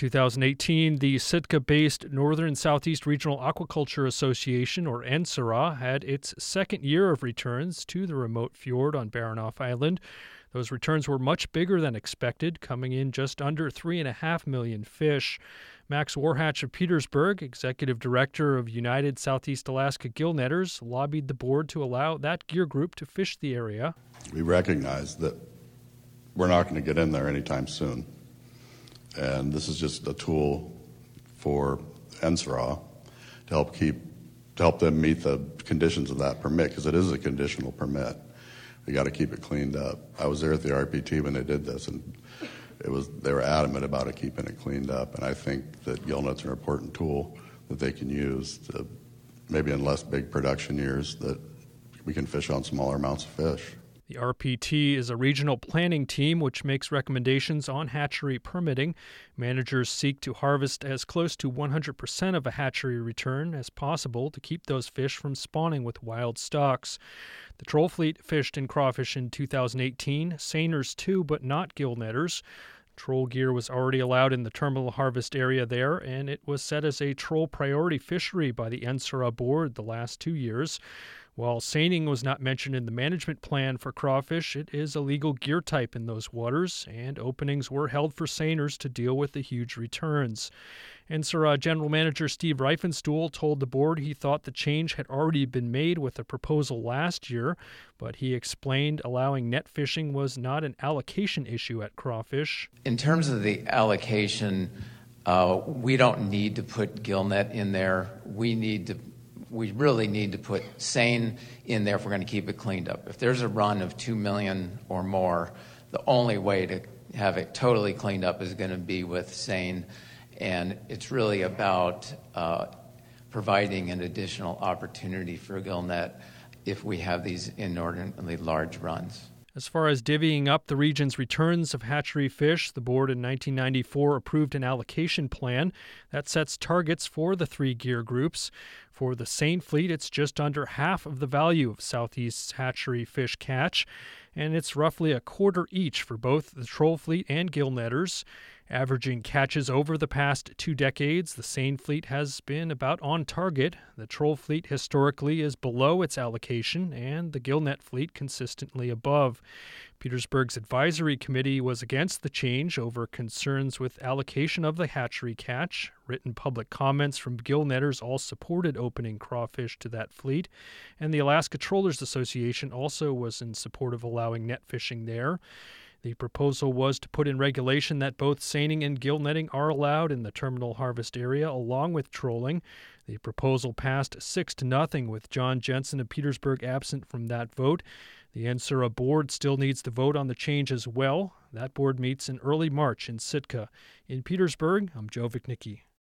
2018, the Sitka-based Northern Southeast Regional Aquaculture Association, or NSERA, had its second year of returns to the remote fjord on Baranof Island. Those returns were much bigger than expected, coming in just under 3.5 million fish. Max Warhatch of Petersburg, executive director of United Southeast Alaska Gill Netters, lobbied the board to allow that gear group to fish the area. We recognize that we're not going to get in there anytime soon. And this is just a tool for NSERA to help them meet the conditions of that permit, because it is a conditional permit. They got to keep it cleaned up. I was there at the RPT when they did this, and they were adamant about it, keeping it cleaned up. And I think that gill nets are an important tool that they can use to, maybe in less big production years, that we can fish on smaller amounts of fish. The RPT is a regional planning team which makes recommendations on hatchery permitting. Managers seek to harvest as close to 100% of a hatchery return as possible to keep those fish from spawning with wild stocks. The troll fleet fished in crawfish in 2018, seiners too, but not gill netters. Troll gear was already allowed in the terminal harvest area there, and it was set as a troll priority fishery by the NSERA board the last 2 years. While seining was not mentioned in the management plan for crawfish, it is a legal gear type in those waters, and openings were held for seiners to deal with the huge returns. NSERA General Manager Steve Reifenstuhl told the board he thought the change had already been made with a proposal last year, but he explained allowing net fishing was not an allocation issue at crawfish. In terms of the allocation, we don't need to put gill net in there. We really need to put seine in there if we're going to keep it cleaned up. If there's a run of 2 million or more, the only way to have it totally cleaned up is going to be with seine, and it's really about providing an additional opportunity for gill net if we have these inordinately large runs. As far as divvying up the region's returns of hatchery fish, the board in 1994 approved an allocation plan that sets targets for the three gear groups. For the seine fleet, it's just under half of the value of Southeast's hatchery fish catch, and it's roughly a quarter each for both the troll fleet and gill netters. Averaging catches over the past 2 decades, the seine fleet has been about on target. The troll fleet historically is below its allocation, and the gill net fleet consistently above. Petersburg's advisory committee was against the change over concerns with allocation of the hatchery catch. Written public comments from gill netters all supported opening crawfish to that fleet, and the Alaska Trollers Association also was in support of allowing net fishing there. The proposal was to put in regulation that both seining and gill netting are allowed in the terminal harvest area along with trolling. The proposal passed 6-0 with John Jensen of Petersburg absent from that vote. The NSERA board still needs to vote on the change as well. That board meets in early March in Sitka. In Petersburg, I'm Joe Vichnicki.